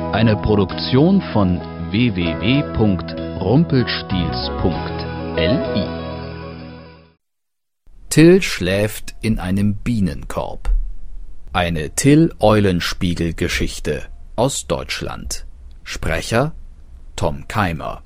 Eine Produktion von www.rumpelstilzchen.li. Till schläft in einem Bienenkorb. Eine Till-Eulenspiegel-Geschichte aus Deutschland. Sprecher Tom Keimer.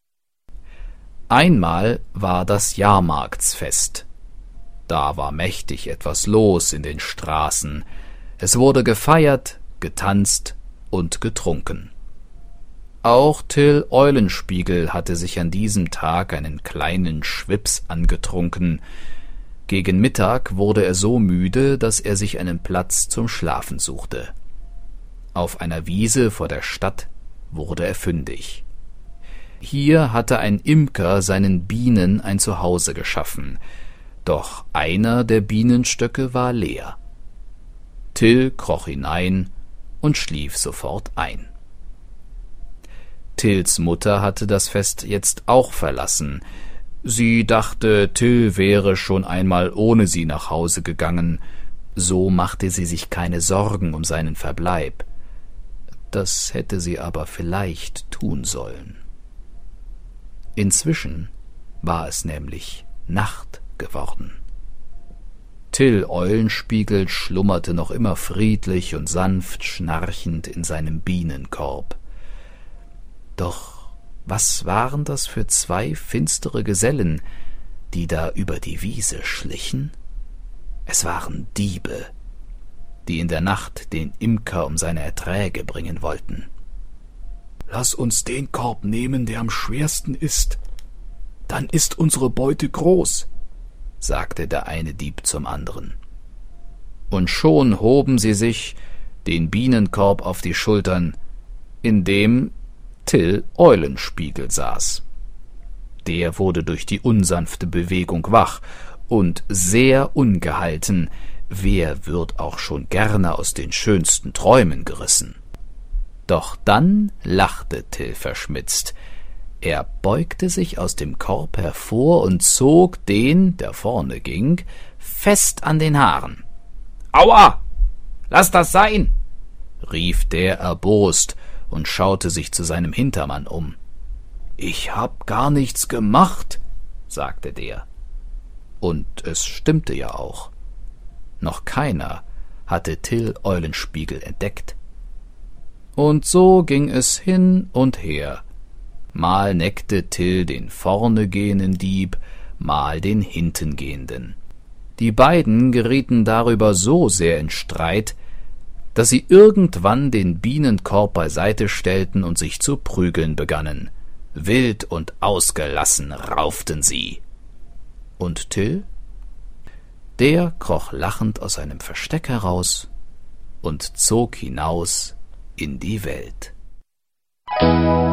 Einmal war das Jahrmarktsfest. Da war mächtig etwas los in den Straßen. Es wurde gefeiert, getanzt und getrunken. Auch Till Eulenspiegel hatte sich an diesem Tag einen kleinen Schwips angetrunken. Gegen Mittag wurde er so müde, dass er sich einen Platz zum Schlafen suchte. Auf einer Wiese vor der Stadt wurde er fündig. Hier hatte ein Imker seinen Bienen ein Zuhause geschaffen, doch einer der Bienenstöcke war leer. Till kroch hinein und schlief sofort ein. Tills Mutter hatte das Fest jetzt auch verlassen. Sie dachte, Till wäre schon einmal ohne sie nach Hause gegangen. So machte sie sich keine Sorgen um seinen Verbleib. Das hätte sie aber vielleicht tun sollen. Inzwischen war es nämlich Nacht geworden. Till Eulenspiegel schlummerte noch immer friedlich und sanft schnarchend in seinem Bienenkorb. Doch was waren das für zwei finstere Gesellen, die da über die Wiese schlichen? Es waren Diebe, die in der Nacht den Imker um seine Erträge bringen wollten. »Lass uns den Korb nehmen, der am schwersten ist. Dann ist unsere Beute groß«, sagte der eine Dieb zum anderen. Und schon hoben sie sich den Bienenkorb auf die Schultern, in dem Till Eulenspiegel saß. Der wurde durch die unsanfte Bewegung wach und sehr ungehalten. Wer wird auch schon gerne aus den schönsten Träumen gerissen? Doch dann lachte Till verschmitzt. Er beugte sich aus dem Korb hervor und zog den, der vorne ging, fest an den Haaren. »Aua! Lass das sein!« rief der erbost und schaute sich zu seinem Hintermann um. »Ich hab gar nichts gemacht«, sagte der. Und es stimmte ja auch. Noch keiner hatte Till Eulenspiegel entdeckt. Und so ging es hin und her. Mal neckte Till den vorne gehenden Dieb, mal den hinten gehenden. Die beiden gerieten darüber so sehr in Streit, dass sie irgendwann den Bienenkorb beiseite stellten und sich zu prügeln begannen. Wild und ausgelassen rauften sie. Und Till? Der kroch lachend aus seinem Versteck heraus und zog hinaus in die Welt.